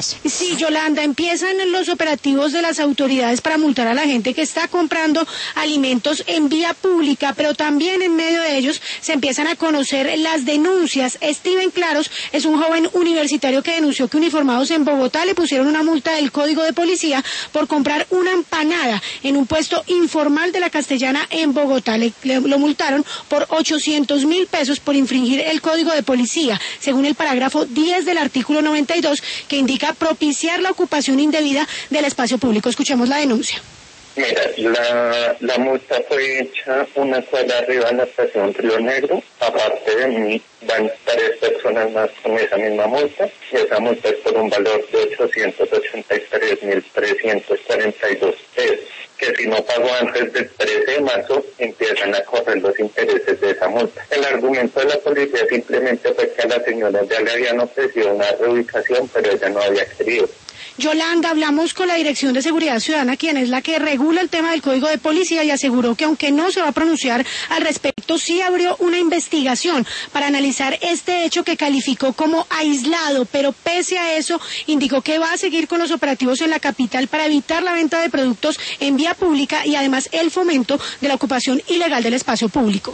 Rojas. Sí, Yolanda, empiezan los operativos de las autoridades para multar a la gente que está comprando alimentos en vía pública, pero también en medio de ellos se empiezan a conocer las denuncias. Steven Claros es un joven universitario que denunció que uniformados en Bogotá le pusieron una multa del Código de Policía por comprar una empanada en un puesto informal de la Castellana en Bogotá. Lo multaron por 800.000 pesos por infringir el Código de Policía, según el parágrafo 10 del artículo 92, que indica propiciar la ocupación indebida del espacio público. Escuchemos la denuncia. Mira, la multa fue hecha una cuadra arriba en la estación Río Negro. Aparte de mí, van 3 personas más con esa misma multa. Y esa multa es por un valor de 883.342 pesos. Que si no pagó antes del 13 de marzo, empiezan a correr los intereses de esa multa. El argumento de la policía simplemente fue que a la señora ya le habían ofrecido una reubicación, pero ella no había querido. Yolanda, hablamos con la Dirección de Seguridad Ciudadana, quien es la que regula el tema del Código de Policía, y aseguró que aunque no se va a pronunciar al respecto, sí abrió una investigación para analizar este hecho que calificó como aislado, pero pese a eso indicó que va a seguir con los operativos en la capital para evitar la venta de productos en vía pública y además el fomento de la ocupación ilegal del espacio público.